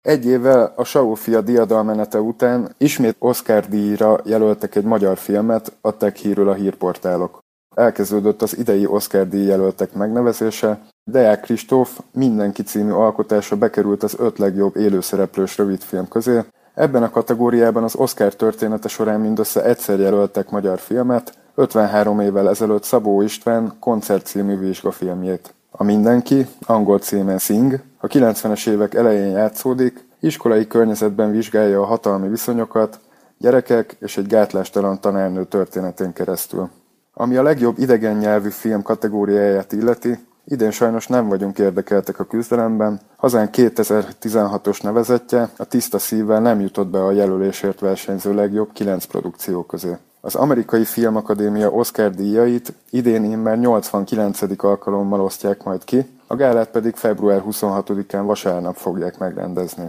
Egy évvel a Saul-fia diadalmenete után ismét Oscar-díjra jelöltek egy magyar filmet, adták hírül a hírportálok. Elkezdődött az idei Oscar-díj jelöltek megnevezése, Deák Kristóf Mindenki című alkotása bekerült az 5 legjobb élőszereplős rövidfilm közé. Ebben a kategóriában az Oscar története során mindössze egyszer jelöltek magyar filmet, 53 évvel ezelőtt Szabó István Koncert című vizsgafilmjét. A Mindenki, angol címen Sing, a 90-es évek elején játszódik, iskolai környezetben vizsgálja a hatalmi viszonyokat, gyerekek és egy gátlástalan tanárnő történetén keresztül. Ami a legjobb idegen nyelvű film kategóriáját illeti, idén sajnos nem vagyunk érdekeltek a küzdelemben, hazánk 2016-os nevezettje a Tiszta szívvel nem jutott be a jelölésért versenyző legjobb 9 produkció közé. Az Amerikai Filmakadémia Oscar díjait idén immár 89. alkalommal osztják majd ki, a gálát pedig február 26-án vasárnap fogják megrendezni.